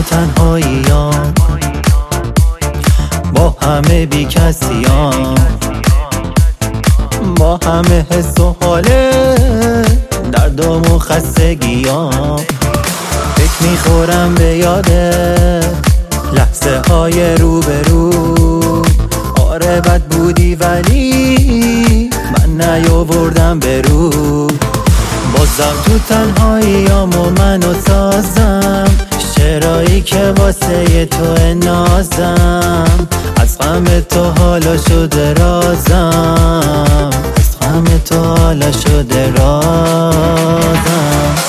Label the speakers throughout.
Speaker 1: تنهاییام، با همه بی کسیام، با همه حس و حاله دردام و خستگیام. فکر میخورم به یاده لحظه های روبرو. آره بد بودی ولی من نیاوردم به رو. بازم تو تنهاییام و منو سازم، شعرهایی که واسه تو نازم. از غم تو حالا شده رازم، از غم تو حالا شده رازم.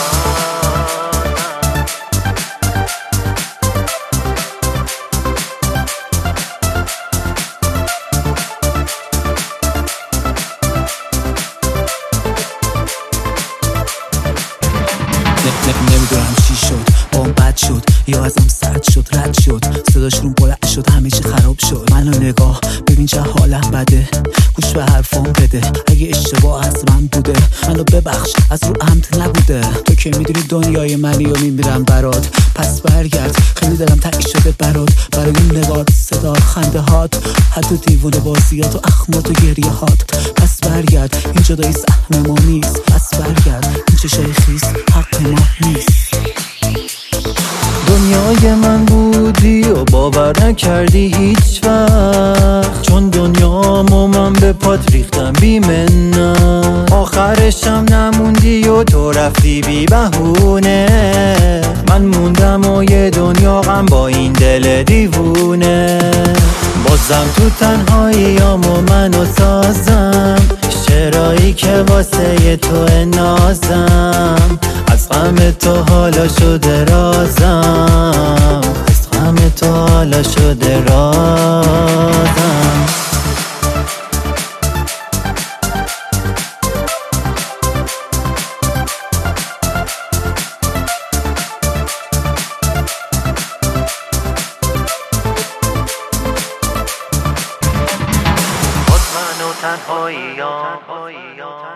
Speaker 2: نمیدونم چی شد، بام بد شد یا ازم سرد شد، رد شد صداش روم بلند شد، همه چی خراب شد. منو نگاه ببین چه حالم بده، گوش به حرفام بده. اگه اشتباه از من بوده منو ببخش، از رو عمد نبوده. تو که میدونی دنیای منی و میمیرم برات، پس برگرد. خیلی دلم تنگ شده برات، برای اون نگات، صدا، خنده هات، حد و دیوونه بازیات و اخمات و گریه هات. پس برگرد، این جدایی سهم ما نیست. پس برگرد، این چشای خیس حق ما نیست.
Speaker 1: دنیای من بودی و باور نکردی هیچ وقت، چون دنیامو من به پات ریختم بی منت. آخرشم نموندی و تو رفتی بی بهونه. من موندم و یه دنیا غم با این دل دیوونه. بازم تو تنهاییام و منو سازم، شعرهایی که واسه تو نازم. از غم تو حالا شده رازم، از غم تو حالا شده رازم. باز من و تنهاییام